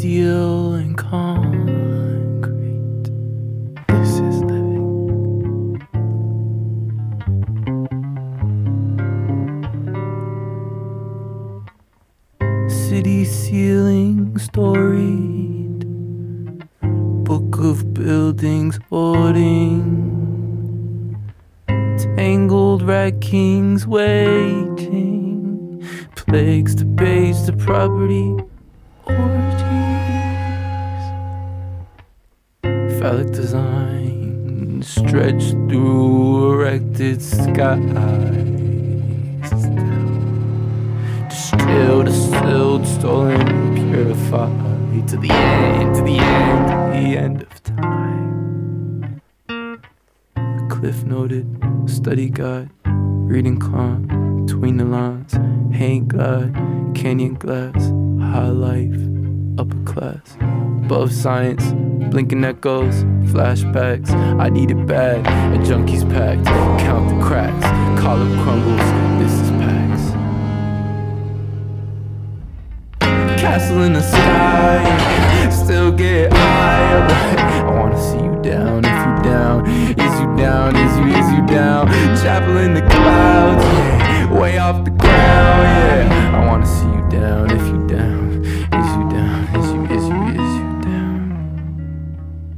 steel and concrete. This is living. City ceiling storied, book of buildings hoarding, tangled rat kings waging plagues to base the property orgies. Phallic design stretched through erected skies. Distilled, distilled, stolen, purified to the end, to the end, to the end of time. Cliff noted, study guide, reading calm, between the lines, hang glide, canyon glass, high life, upper class, above science, blinking echoes, flashbacks. I need it bad, a junkie's packed, count the cracks, collar crumbles, this is Pax. Castle in the sky, still get higher, but I wanna see you down, if you down, is you down, is you down. Chapel in the clouds, yeah, way off the ground, yeah. I wanna see you